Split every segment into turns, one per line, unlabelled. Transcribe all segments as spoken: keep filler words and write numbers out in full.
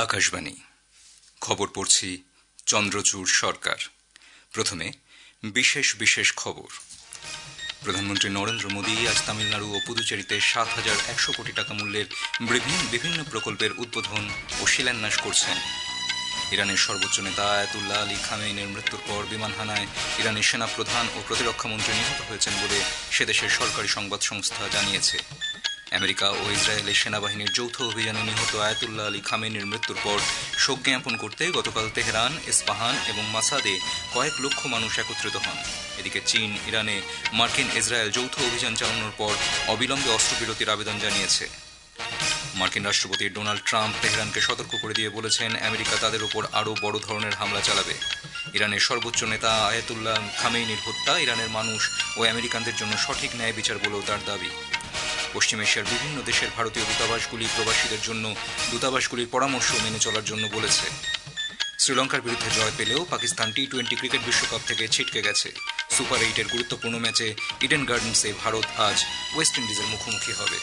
আকাশবাণী খবর পড়ছি চন্দ্রচূড় সরকার। প্রথমে বিশেষ বিশেষ খবর। প্রধানমন্ত্রী নরেন্দ্র মোদী আজ তামিলনাড়ু ও পুদুচেরিতে সাত হাজার একশো কোটি টাকা মূল্যের বিভিন্ন প্রকল্পের উদ্বোধন ও শিলান্যাস করছেন। ইরানের সর্বোচ্চ নেতা আয়াতুল্লাহ আলী খামেইনির মৃত্যুর পর বিমান হানায় ইরানের সেনাপ্রধান ও প্রতিরক্ষামন্ত্রী নিহত হয়েছেন বলে সে দেশের সরকারি সংবাদ সংস্থা জানিয়েছে। আমেরিকা ও ইসরায়েলের সেনাবাহিনীর যৌথ অভিযানে নিহত আয়াতুল্লাহ আলী খামেইনির মৃত্যুর পর শোক জ্ঞাপন করতে গতকাল তেহরান, ইস্পাহান এবং মাসাদে কয়েক লক্ষ মানুষ একত্রিত হন। এদিকে চীন ইরানে মার্কিন ইসরায়েল যৌথ অভিযান চালানোর পর অবিলম্বে অস্ত্রবিরতির আবেদন জানিয়েছে। মার্কিন রাষ্ট্রপতি ডোনাল্ড ট্রাম্প তেহরানকে সতর্ক করে দিয়ে বলেছেন, আমেরিকা তাদের উপর আরও বড় ধরনের হামলা চালাবে। ইরানের সর্বোচ্চ নেতা আয়াতুল্লাহ খামেইনির হত্যা ইরানের মানুষ ও আমেরিকানদের জন্য সঠিক ন্যায় বিচার বলেও তার দাবি। পশ্চিম এশিয়ার বিভিন্ন দেশের ভারতীয় দূতাবাসগুলি প্রবাসীদের জন্য দূতাবাসগুলির পরামর্শ মেনে চলার জন্য বলেছে। শ্রীলঙ্কার বিরুদ্ধে জয় পেলেও পাকিস্তান টি টোয়েন্টি ক্রিকেট বিশ্বকাপ থেকে ছিটকে গেছে। সুপার এইটের গুরুত্বপূর্ণ ম্যাচে ইডেন গার্ডেন্সে ভারত আজ ওয়েস্ট ইন্ডিজের মুখোমুখি হবে।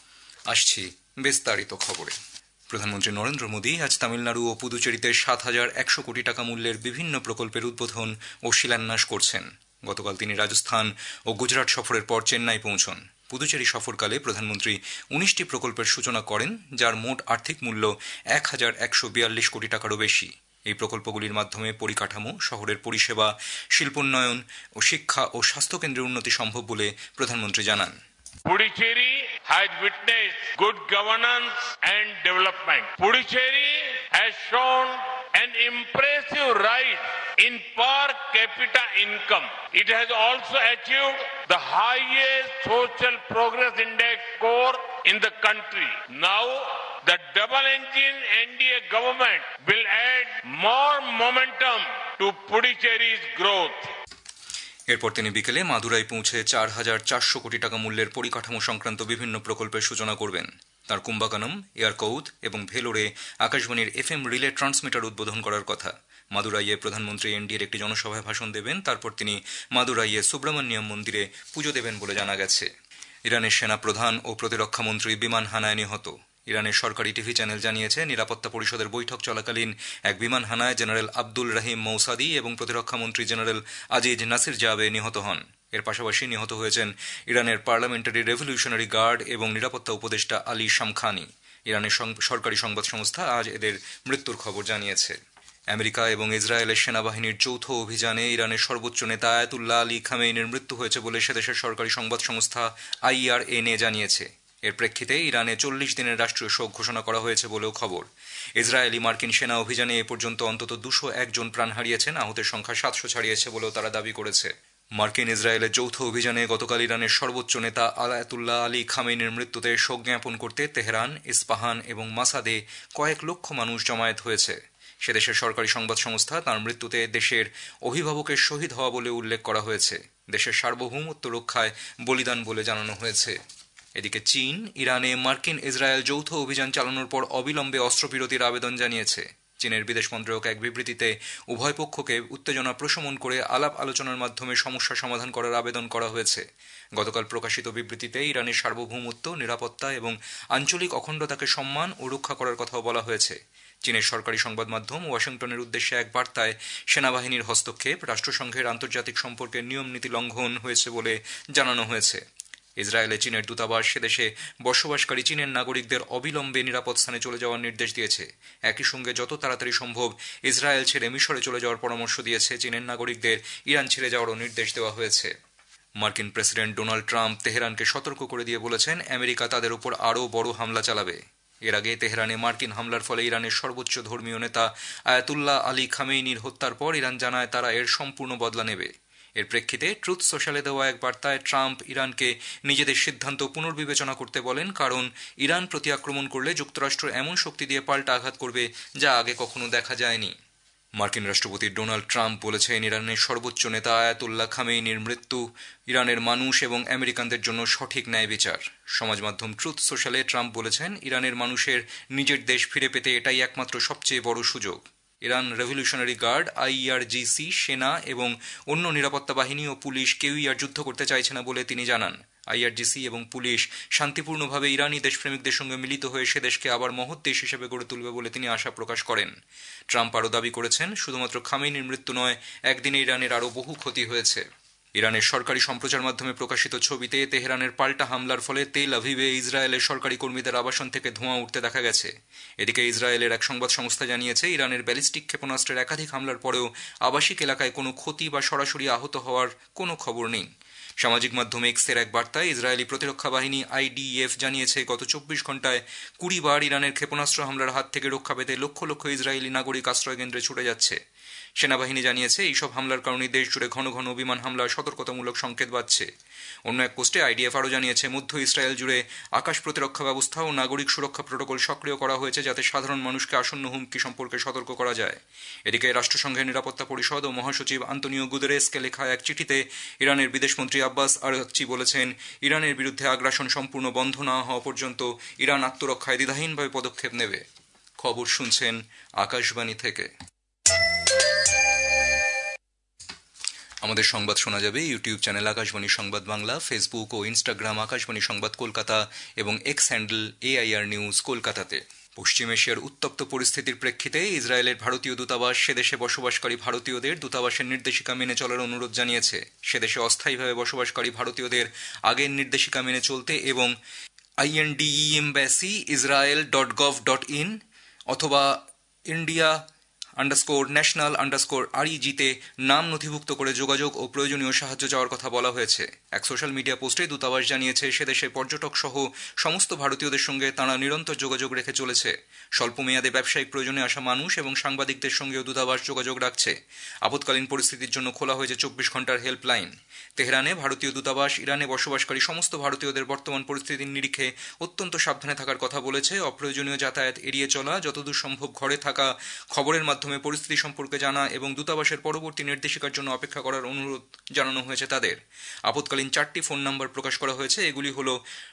আসছি বিস্তারিত খবরে। প্রধানমন্ত্রী নরেন্দ্র মোদী আজ তামিলনাড়ু ও পুদুচেরিতে সাত হাজার একশো কোটি টাকা মূল্যের বিভিন্ন প্রকল্পের উদ্বোধন ও শিলান্যাস করছেন। গতকাল তিনি রাজস্থান ও গুজরাট সফরের পর চেন্নাই পৌঁছন। পুদুচেরি সফরকালে প্রধানমন্ত্রী উনিশটি প্রকল্পের সূচনা করেন, যার মোট আর্থিক মূল্য এক হাজার একশো বিয়াল্লিশ কোটি টাকারও বেশি। এই প্রকল্পগুলির মাধ্যমে পরিকাঠামো, শহরের পরিষেবা, শিল্পোন্নয়ন ও শিক্ষা ও স্বাস্থ্যকেন্দ্রের উন্নতি সম্ভব বলে প্রধানমন্ত্রী জানান।
Puducherry has witnessed good governance and development. Puducherry has shown an impressive rise in per capita income. It has also achieved the highest social progress index score in the country. Now, the double engine N D A government will add more momentum to Puducherry's growth.
এরপর তিনি বিকেলে মাদুরাই পৌঁছে চার হাজার চারশো কোটি টাকা মূল্যের পরিকাঠামো সংক্রান্ত বিভিন্ন প্রকল্পের সূচনা করবেন। তার কুম্বাকানম, এয়ারকৌদ এবং ভেলোরে আকাশবাণীর এফ এম রিলে ট্রান্সমিটার উদ্বোধন করার কথা। মাদুরাইয়ে প্রধানমন্ত্রী এনডিএর একটি জনসভায় ভাষণ দেবেন। তারপর তিনি মাদুরাইয়ে সুব্রমণ্যম মন্দিরে পুজো দেবেন বলে জানা গেছে। ইরানের সেনা প্রধান ও প্রতিরক্ষামন্ত্রী বিমান হানায় নিহত। ইরানের সরকারি টিভি চ্যানেল জানিয়েছে, নিরাপত্তা পরিষদের বৈঠক চলাকালীন এক বিমান হানায় জেনারেল আব্দুল রহিম মৌসাদি এবং প্রতিরক্ষামন্ত্রী জেনারেল আজিজ নাসির জাবে নিহত হন। এর পাশাপাশি নিহত হয়েছেন ইরানের পার্লামেন্টারি রেভলিউশনারি গার্ড এবং নিরাপত্তা উপদেষ্টা আলী শামখানি। ইরানের সরকারি সংবাদ সংস্থা আজ এদের মৃত্যুর খবর জানিয়েছে। আমেরিকা এবং ইসরায়েলের সেনাবাহিনীর যৌথ অভিযানে ইরানের সর্বোচ্চ নেতা আয়াতুল্লাহ আলী খামেইনির মৃত্যু হয়েছে বলে সে দেশের সরকারি সংবাদ সংস্থা আইআরএনএ জানিয়েছে। এর প্রেক্ষিতে ইরানে চল্লিশ দিনের রাষ্ট্রীয় শোক ঘোষণা করা হয়েছে বলেও খবর। ইসরায়েলি মার্কিন সেনা অভিযানে এ পর্যন্ত অন্তত দুশো একজন প্রাণ হারিয়েছেন, আহতের সংখ্যা সাতশো ছাড়িয়েছে বলেও তারা দাবি করেছে। মার্কিন ইসরায়েলের যৌথ অভিযানে গতকাল ইরানের সর্বোচ্চ নেতা আয়াতুল্লাহ আলী খামেইনির মৃত্যুতে শোক জ্ঞাপন করতে তেহরান, ইস্পাহান এবং মাসাদে কয়েক লক্ষ মানুষ জমায়েত হয়েছে। সে দেশের সরকারি সংবাদ সংস্থা তাঁর মৃত্যুতে দেশের অভিভাবকের শহীদ হওয়া বলে উল্লেখ করা হয়েছে। দেশের সার্বভৌমত্ব রক্ষায় বলিদান বলে জানানো হয়েছে। এদিকে চীন ইরানে মার্কিন ইসরায়েল যৌথ অভিযান চালানোর পর অবিলম্বে অস্ত্রবিরতির আবেদন জানিয়েছে। চীনের বিদেশ মন্ত্রক এক বিবৃতিতে উভয় পক্ষকে উত্তেজনা প্রশমন করে আলাপ আলোচনার মাধ্যমে সমস্যা সমাধান করার আবেদন করা হয়েছে। গতকাল প্রকাশিত বিবৃতিতে ইরানের সার্বভৌমত্ব, নিরাপত্তা এবং আঞ্চলিক অখণ্ডতাকে সম্মান ও রক্ষা করার কথাও বলা হয়েছে। চীনের সরকারি সংবাদ মাধ্যম ওয়াশিংটনের উদ্দেশ্যে এক বার্তায় সেনাবাহিনীর হস্তক্ষেপ, রাষ্ট্রসংঘের আন্তর্জাতিক সম্পর্কের নিয়ম নীতি লঙ্ঘন হয়েছে বলে জানানো হয়েছে। ইসরায়েলে চীনের দূতাবাস সেদেশে বসবাসকারী চীনের নাগরিকদের অবিলম্বে নিরাপদ স্থানে চলে যাওয়ার নির্দেশ দিয়েছে। একই সঙ্গে যত তাড়াতাড়ি সম্ভব ইসরায়েল ছেড়ে মিশরে চলে যাওয়ার পরামর্শ দিয়েছে। চীনের নাগরিকদের ইরান ছেড়ে যাওয়ারও নির্দেশ দেওয়া হয়েছে। মার্কিন প্রেসিডেন্ট ডোনাল্ড ট্রাম্প তেহরানকে সতর্ক করে দিয়ে বলেছেন, আমেরিকা তাদের উপর আরও বড় হামলা চালাবে। এর আগে তেহরানে মার্কিন হামলার ফলে ইরানের সর্বোচ্চ ধর্মীয় নেতা আয়াতুল্লাহ আলী খামেইনির হত্যার পর ইরান জানায় তারা এর সম্পূর্ণ বদলা নেবে। এর প্রেক্ষিতে ট্রুথ সোশ্যালে দেওয়া এক বার্তায় ট্রাম্প ইরানকে নিজেদের সিদ্ধান্ত পুনর্বিবেচনা করতে বলেন, কারণ ইরান প্রতি আক্রমণ করলে যুক্তরাষ্ট্র এমন শক্তি দিয়ে পাল্টা আঘাত করবে যা আগে কখনো দেখা যায়নি। মার্কিন রাষ্ট্রপতি ডোনাল্ড ট্রাম্প বলেছেন, ইরানের সর্বোচ্চ নেতা আয়াতুল্লাহ খামেইনির মৃত্যু ইরানের মানুষ এবং আমেরিকানদের জন্য সঠিক ন্যায় বিচার। সমাজ মাধ্যম ট্রুথ সোশ্যালে ট্রাম্প বলেছেন, ইরানের মানুষের নিজের দেশ ফিরে পেতে এটাই একমাত্র সবচেয়ে বড় সুযোগ। ইরান রেভলিউশনারি গার্ড, আইআরজিসি, সেনা এবং অন্য নিরাপত্তা বাহিনী ও পুলিশ কেউই আর যুদ্ধ করতে চাইছে না বলে তিনি জানান। আইআরজিসি এবং পুলিশ শান্তিপূর্ণভাবে ইরানি দেশপ্রেমিকদের সঙ্গে মিলিত হয়ে সে দেশকে আবার মহৎ দেশ হিসেবে গড়ে তুলবে বলে তিনি আশা প্রকাশ করেন। ট্রাম্প আরও দাবি করেছেন, শুধুমাত্র খামেনির মৃত্যু নয়, একদিনে ইরানের আরও বহু ক্ষতি হয়েছে। ইরানের সরকারি সম্প্রচার মাধ্যমে প্রকাশিত ছবিতে তেহরানের পাল্টা হামলার ফলে তেল আভিভে ইসরায়েলের সরকারি কর্মীদের আবাসন থেকে ধোঁয়া উঠতে দেখা গেছে। এদিকে ইসরায়েলের এক সংবাদ সংস্থা জানিয়েছে, ইরানের ব্যালিস্টিক ক্ষেপণাস্ত্রের একাধিক হামলার পরেও আবাসিক এলাকায় কোনো ক্ষতি বা সরাসরি আহত হওয়ার কোনো খবর নেই। সামাজিক মাধ্যমে এক্সের এক বার্তায় ইসরায়েলি প্রতিরক্ষা বাহিনী আইডিএফ জানিয়েছে, গত চব্বিশ ঘন্টায় কুড়ি বার ইরানের ক্ষেপণাস্ত্র হামলার হাত থেকে রক্ষা পেতে লক্ষ লক্ষ ইসরায়েলি নাগরিক আশ্রয়কেন্দ্রে ছুটে যাচ্ছে। সেনাবাহিনী জানিয়েছে, এইসব হামলার কারণে দেশ জুড়ে ঘন ঘন বিমান হামলার সতর্কতামূলক সংকেত বাজছে। অন্য এক পোস্টে আইডিএফ আরও জানিয়েছে, মধ্য ইসরায়েল জুড়ে আকাশ প্রতিরক্ষা ব্যবস্থা ও নাগরিক সুরক্ষা প্রোটোকল সক্রিয় করা হয়েছে, যাতে সাধারণ মানুষকে আসন্ন হুমকি সম্পর্কে সতর্ক করা যায়। এদিকে রাষ্ট্রসংঘের নিরাপত্তা পরিষদ ও মহাসচিব আন্তোনিও গুতেরেসকে লেখা এক চিঠিতে ইরানের বিদেশমন্ত্রী আব্বাস আরাগচি বলেছেন, ইরানের বিরুদ্ধে আগ্রাসন সম্পূর্ণ বন্ধ না হওয়া পর্যন্ত ইরান আত্মরক্ষায় দ্বিধাহীনভাবে পদক্ষেপ নেবে। খবর শুনছেন আকাশবাণী থেকে। আমাদের সংবাদ শোনা যাবে ইউটিউব চ্যানেল আকাশবাণী সংবাদ বাংলা, ফেসবুক ও ইনস্টাগ্রাম আকাশবাণী সংবাদ কলকাতা এবং এক্স হ্যান্ডেল এআইআর নিউজ কলকাতাতে। পশ্চিম এশিয়ার উত্তপ্ত পরিস্থিতির প্রেক্ষিতে ইসরায়েলের ভারতীয় দূতাবাস সেদেশে বসবাসকারী ভারতীয়দের দূতাবাসের নির্দেশিকা মেনে চলার অনুরোধ জানিয়েছে। সেদেশে অস্থায়ীভাবে বসবাসকারী ভারতীয়দের আগের নির্দেশিকা মেনে চলতে এবং I N D E embassy Israel dot gov dot in অথবা ইন্ডিয়া আন্ডারস্কোর ন্যাশনাল আন্ডারস্কোর আরইজিতে নাম নথিভুক্ত করে যোগাযোগ ও প্রয়োজনীয় সাহায্য চাওয়ার কথা বলা হয়েছে। এক সোশ্যাল মিডিয়া পোস্টে দূতাবাস জানিয়েছে, সেদেশে পর্যটক সহ সমস্ত ভারতীয়দের সঙ্গে তাঁরা নিরন্তর যোগাযোগ রেখে চলেছে। স্বল্প মেয়াদে ব্যবসায়িক প্রয়োজনে আসা মানুষ এবং সাংবাদিকদের সঙ্গেও দূতাবাস যোগাযোগ রাখছে। আপৎকালীন পরিস্থিতির জন্য খোলা হয়েছে চব্বিশ ঘন্টার হেল্পলাইন। তেহরানে ভারতীয় দূতাবাস ইরানে বসবাসকারী সমস্ত ভারতীয়দের বর্তমান পরিস্থিতির নিরিখে অত্যন্ত সাবধানে থাকার কথা বলেছে। অপ্রয়োজনীয় যাতায়াত এড়িয়ে চলা, যতদূর সম্ভব ঘরে থাকা, খবরের মাধ্যমে পরিস্থিতি সম্পর্কে জানা এবং দূতাবাসের পরবর্তী নির্দেশিকার জন্য অপেক্ষা করার অনুরোধ জানানো হয়েছে তাদের। আপৎকালীন চারটি ফোন নাম্বার প্রকাশ করা হয়েছে। এগুলি হল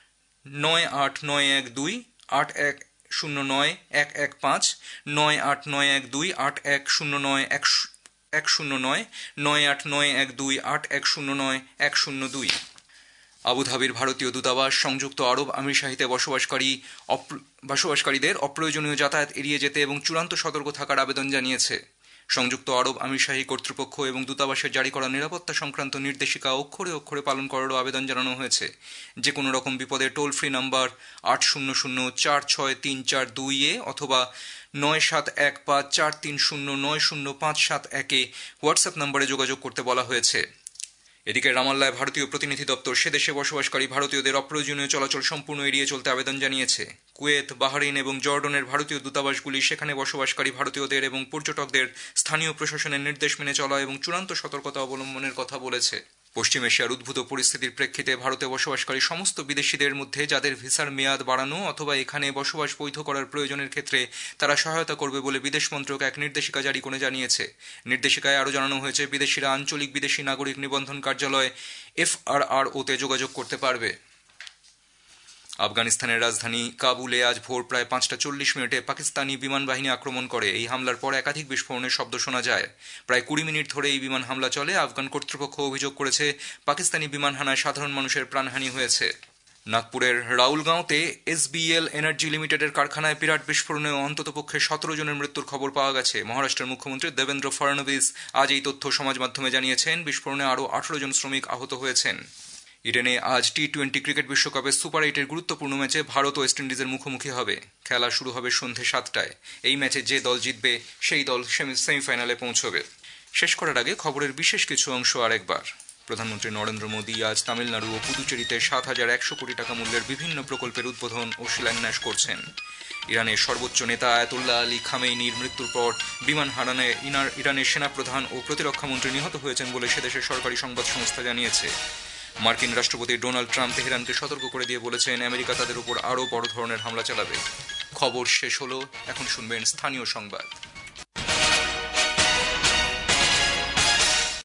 নয় আট নয় এক দুই আট এক শূন্য নয় এক এক পাঁচ, নয় আট নয় এক দুই আট এক শূন্য নয় এক এক শূন্য নয়, নয় আট নয় এক দুই আট এক শূন্য নয় এক শূন্য দুই। আবুধাবির ভারতীয় দূতাবাস সংযুক্ত আরব আমিরশাহিতে বসবাসকারী বসবাসকারীদের অপ্রয়োজনীয় যাতায়াত এড়িয়ে যেতে এবং চূড়ান্ত সতর্ক থাকার আবেদন জানিয়েছে। সংযুক্ত আরব আমিরশাহী কর্তৃপক্ষ এবং দূতাবাসের জারি করা নিরাপত্তা সংক্রান্ত নির্দেশিকা অক্ষরে অক্ষরে পালন করারও আবেদন জানানো হয়েছে। যে কোনো রকম বিপদে টোল ফ্রি নাম্বার আট শূন্য শূন্য চার ছয় তিন চার দুই এ অথবা নয় সাত এক পাঁচ চার তিন শূন্য নয় শূন্য পাঁচ সাত একে হোয়াটসঅ্যাপ নম্বরে যোগাযোগ করতে বলা হয়েছে। এদিকে রামাল্লায় ভারতীয় প্রতিনিধি দপ্তর সেদেশে বসবাসকারী ভারতীয়দের অপ্রয়োজনীয় চলাচল সম্পূর্ণ এড়িয়ে চলতে আবেদন জানিয়েছে। কুয়েত, বাহরাইন এবং জর্ডনের ভারতীয় দূতাবাসগুলি সেখানে বসবাসকারী ভারতীয়দের এবং পর্যটকদের স্থানীয় প্রশাসনের নির্দেশ মেনে চলা এবং চূড়ান্ত সতর্কতা অবলম্বনের কথা বলেছে। পশ্চিম এশিয়ার উদ্ভূত পরিস্থিতির প্রেক্ষিতে ভারতে বসবাসকারী সমস্ত বিদেশিদের মধ্যে যাদের ভিসার মেয়াদ বাড়ানো অথবা এখানে বসবাস বৈধ করার প্রয়োজনের ক্ষেত্রে তারা সহায়তা করবে বলে বিদেশ মন্ত্রক এক নির্দেশিকা জারি করে জানিয়েছে। নির্দেশিকায় আরও জানানো হয়েছে, বিদেশিরা আঞ্চলিক বিদেশি নাগরিক নিবন্ধন কার্যালয় এফআরআরওতে যোগাযোগ করতে পারবে। আফগানিস্তানের রাজধানী কাবুলে আজ ভোর প্রায় পাঁচটা চল্লিশ মিনিটে পাকিস্তানি বিমান বাহিনী আক্রমণ করে। এই হামলার পর একাধিক বিস্ফোরণের শব্দ শোনা যায়। প্রায় কুড়ি মিনিট ধরে এই বিমান হামলা চলে। আফগান কর্তৃপক্ষ অভিযোগ করেছে, পাকিস্তানি বিমান হানায় সাধারণ মানুষের প্রাণহানি হয়েছে। নাগপুরের রাউলগাঁওতে এসবিএল এনার্জি লিমিটেডের কারখানায় বিরাট বিস্ফোরণে অন্ততপক্ষে সতেরো জনের মৃত্যুর খবর পাওয়া গেছে। মহারাষ্ট্রের মুখ্যমন্ত্রী দেবেন্দ্র ফডনভিস আজ এই তথ্য সমাজ মাধ্যমে জানিয়েছেন। বিস্ফোরণে আরও আঠারো জন শ্রমিক আহত হয়েছেন। ইডেনে আজ টি টোয়েন্টি ক্রিকেট বিশ্বকাপের সুপার এইটের গুরুত্বপূর্ণ ম্যাচে ভারত ও ওয়েস্ট ইন্ডিজের মুখোমুখি হবে। খেলা শুরু হবে সন্ধে সাতটায়। এই ম্যাচে যে দল জিতবে সেই দল সেমিফাইনালে পৌঁছবে। শেষ করার আগে খবরের বিশেষ কিছু অংশ আরেকবার। প্রধানমন্ত্রী নরেন্দ্র মোদী আজ তামিলনাড়ু ও পুদুচেরিতে সাত হাজার একশো কোটি টাকা মূল্যের বিভিন্ন প্রকল্পের উদ্বোধন ও শিলান্যাস করছেন। ইরানের সর্বোচ্চ নেতা আয়াতুল্লাহ আলী খামেইনির মৃত্যুর পর বিমান হানানে ইরানের সেনাপ্রধান ও প্রতিরক্ষামন্ত্রী নিহত হয়েছেন বলে সেদেশের সরকারি সংবাদ সংস্থা জানিয়েছে। মার্কিন রাষ্ট্রপতি ডোনাল্ড ট্রাম্প তেহরানকে সতর্ক করে দিয়ে বলেছেন, আমেরিকা তাদের উপর আরও বড় ধরনের হামলা চালাবে। খবর শেষ হলো, এখন শুনবেন স্থানীয় সংবাদ।